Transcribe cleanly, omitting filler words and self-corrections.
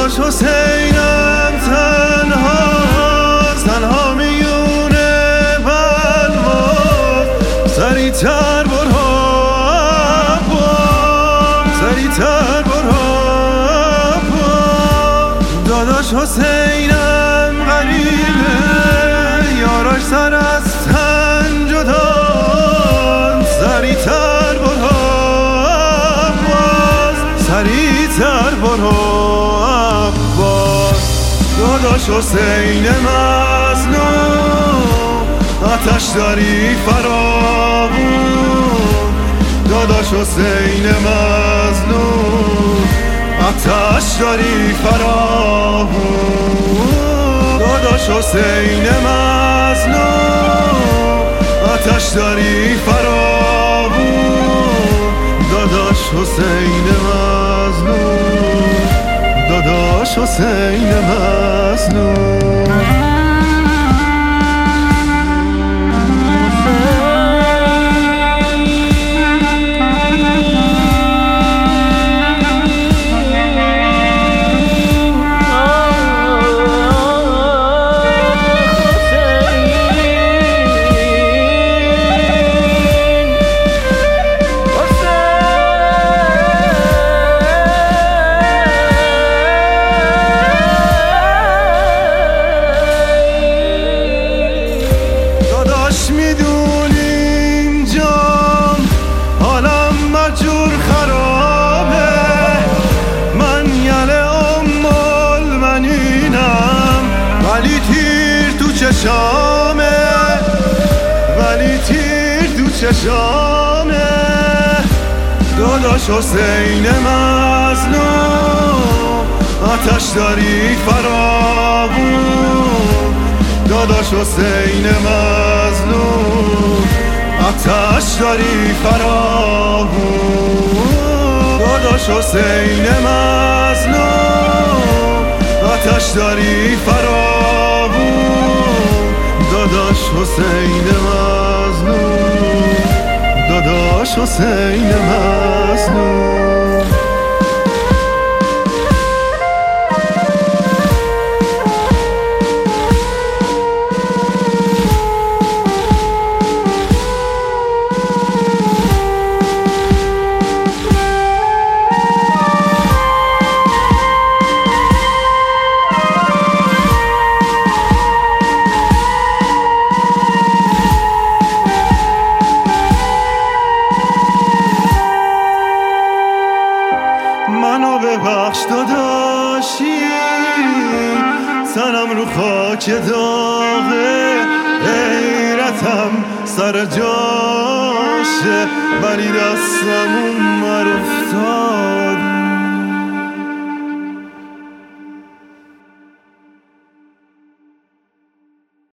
داداش حسینم تنها میونه بلوا سریعتر برو سریعتر برو داداش حسینم غریبه یاراش سر از تن جدان سریعتر برو سریعتر برو عباس داداش حسین مظلوم آتش داری فراوون داداش حسین مظلوم آتش داری فراوون داداش حسین مظلوم آتش داری فراوون داداش حسین مظلوم داداش حسین مظلوم میدونیم جام حالم مجور خرابه من یله منینم ولی تیر تو چشامه ولی تیر تو چشامه داداش حسین مظلوم آتش داری فراوون داداش حسین مظلوم آتش داری فراوون داداش حسین مظلوم آتش داری فراوون داداش حسین مظلوم داداش حسین مظلوم منو ببخش داداشی تنم رو خاک داغه غیرتم سر جاشه ولی دستم اون افتاد